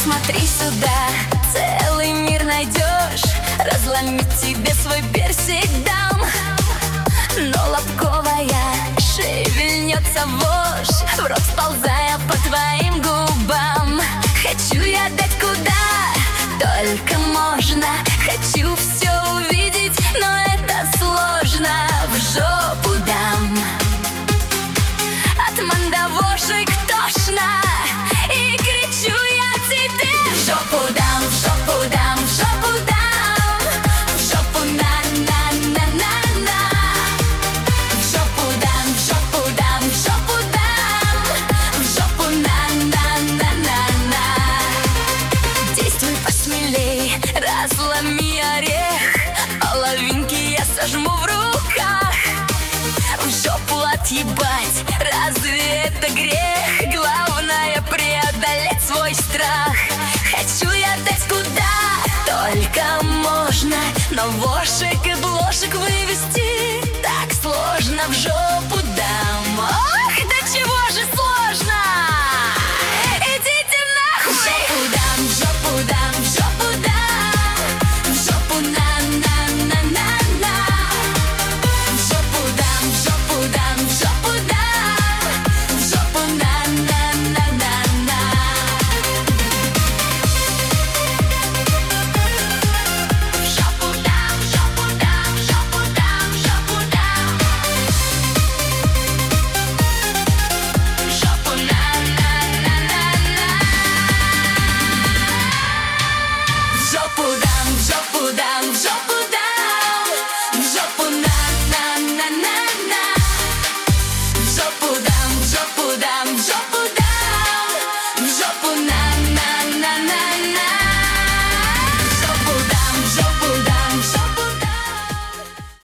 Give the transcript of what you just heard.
Смотри сюда, целый мир найдешь. Разломить тебе свой персик дам. Но лобковая шевельнется вошь, в рот сползая по твоим губам. Хочу я дать куда только можно. Хочу все увидеть, но это сложно. В жопу дам. От мандавошек тошно, и кричу я тебе: в жопу дам, в жопу дам, в жопу дам, в жопу на-на-на-на-на. В жопу дам, в жопу дам, в жопу дам, в жопу на-на-на-на-на. Действуй посмелей, разломи орех, половинки я сожму в руках. В жопу отъебать, разве это грех? Главное преодолеть свой страх. Хочу я дать куда только можно, но вошек и блошек вывести так сложно. В жопу